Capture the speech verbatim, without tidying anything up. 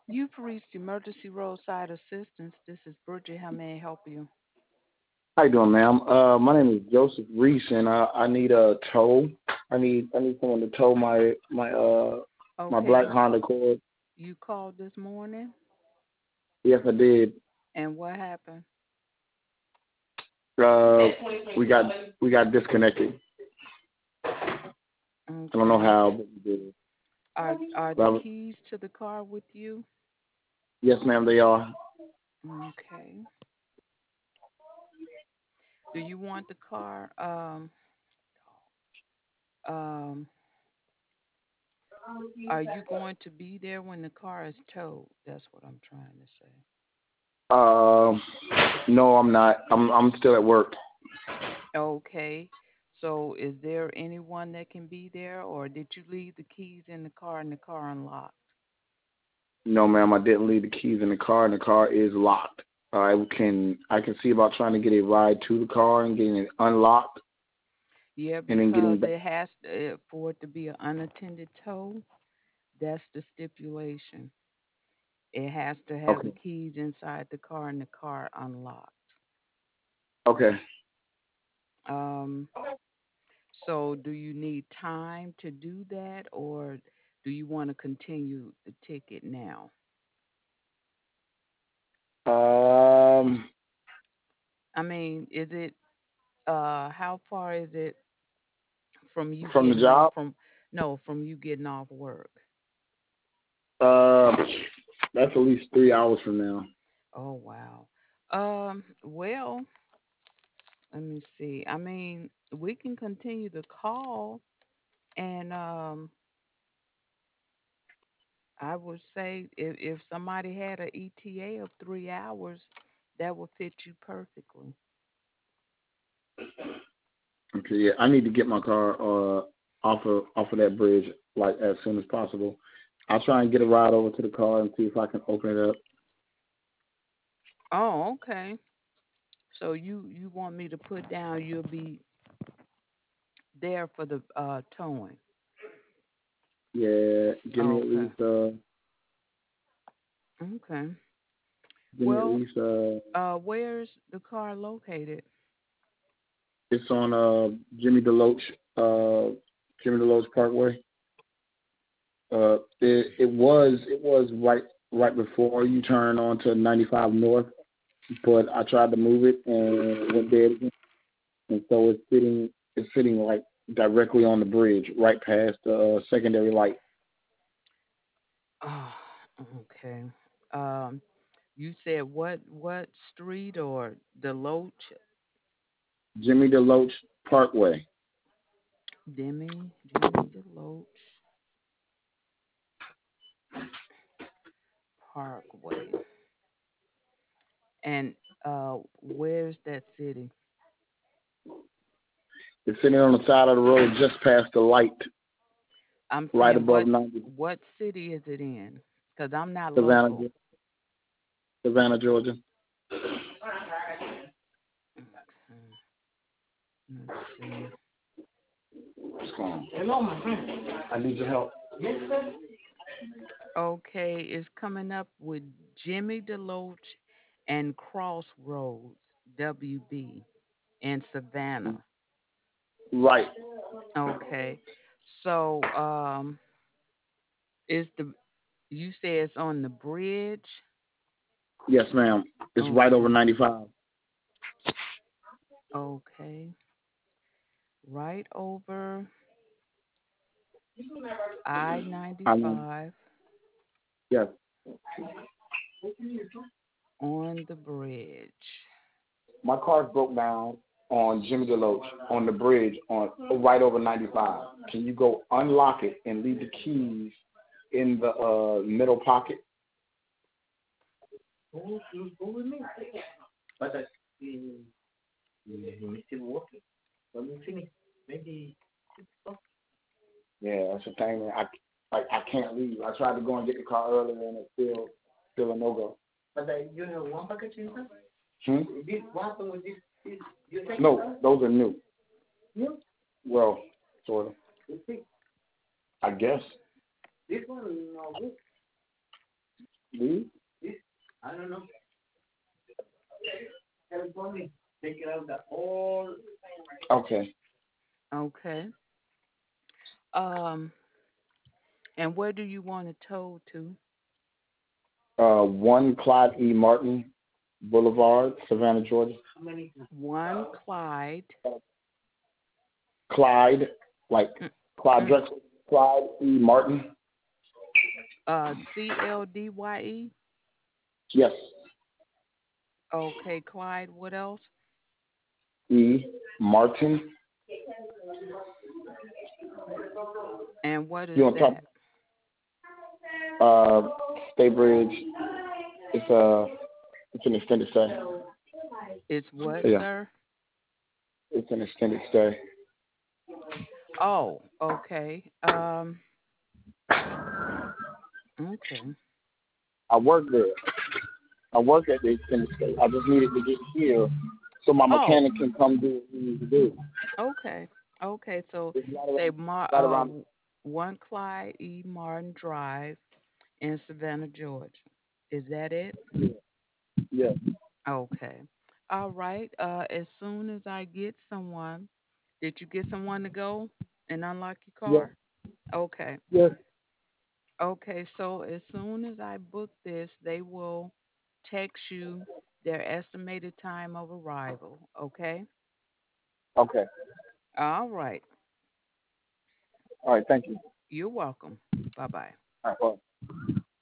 You've reached emergency roadside assistance. This is Bridget. How may I help you? How you doing, ma'am? Uh, my name is Joseph Reese, and I, I need a tow. I need I need someone to tow my my uh my black Okay, Honda Accord. you called this morning, Yes, I did. and what happened? Uh, we got we got disconnected. I don't know Okay. how, but we did it. Are are the But I- keys to the car with you? yes, ma'am, they are. Okay. Do you want the car? Um, um, are you going to be there when the car is towed? That's what I'm trying to say. Um, no, I'm not. I'm I'm still at work. Okay. So is there anyone that can be there, or did you leave the keys in the car and the car unlocked? No, ma'am, I didn't leave the keys in the car, and the car is locked. I can I can see about trying to get a ride to the car and getting it unlocked, Yeah, and then because getting back. it has to, for it to be an unattended tow, that's the stipulation. It has to have the Okay. keys inside the car and the car unlocked. Okay. Um, so do you need time to do that, or do you want to continue the ticket now? Um, I mean, is it uh how far is it from you from the getting off job. from no, from you getting off work? Uh, that's at least three hours from now. Oh wow. Um, well, let me see. I mean, we can continue to call, and um, I would say if if somebody had an E T A of three hours, that would fit you perfectly. Okay, yeah, I need to get my car uh off of off of that bridge like as soon as possible. I'll try and get a ride over to the car and see if I can open it up. Oh, okay. So you you want me to put down you'll be there for the uh towing. Yeah, give me at Okay. least uh Okay. give me at Well, least uh uh, where's the car located? it's on uh Jimmy DeLoach uh Jimmy DeLoach Parkway. Uh, it it was it was right right before you turn onto ninety-five North, but I tried to move it and it went dead again. And so it's sitting it's sitting like directly on the bridge, right past the uh, secondary light. Oh, okay. Um, you said what what street or the Loach? Jimmy DeLoach Parkway. Demi Jimmy DeLoach Parkway. And uh, where's that city? It's sitting on the side of the road, just past the light, I'm right saying above what ninety, what city is it in? Because I'm not Savannah, local. Savannah, Georgia. Okay. Let's see. What's going on? Hello, my friend. I need your help. Okay, it's coming up with Jimmy DeLoach and Crossroads W B in Savannah. Right. Okay. So, um, is the you say it's on the bridge? Yes, ma'am. It's right over Okay. ninety-five. Okay. Right over I I mean, ninety-five yes. on the bridge. My car's broke down on Jimmy DeLoach on the bridge on right over ninety-five. Can you go unlock it and leave the keys in the uh, middle pocket? Go, go with me. But I, mm, mm, still working. Let me finish. Maybe. Yeah, that's the thing. Man. I like I can't leave. I tried to go and get the car earlier and it's still still a no go. But uh, you have one package inside? Hmm? This what happened with this? this you take no, those are new. New? Well, sort of. I guess. This one no good. D. Okay. Okay. Um, and where do you want it towed to? Uh, one Clyde E. Martin Boulevard, Savannah, Georgia. One Clyde. Clyde, like Mm, Clyde mm, Drexel, Clyde E. Martin. uh, C L D Y E. Yes. Okay, Clyde. What else? E. Martin. And what You is want to talk? that? Uh, Staybridge. It's a it's an extended stay. It's what, Yeah, sir? it's an extended stay. Oh, okay. Um, okay. I work there. I work at the extended stay. I just needed to get here so my Oh, mechanic can come do what he needs to do. okay. Okay. So It's right say around, Mar- right uh, around. one Clyde E. Martin Drive in Savannah, Georgia. Is that it? Yeah, yeah, Okay. All right. Uh, as soon as I get someone, did you get someone to go and unlock your yeah, car? Okay. yeah. Okay. So as soon as I book this, they will text you their estimated time of arrival. Okay. Okay. All right. All right. Thank you. You're welcome. Bye bye. All right. Well.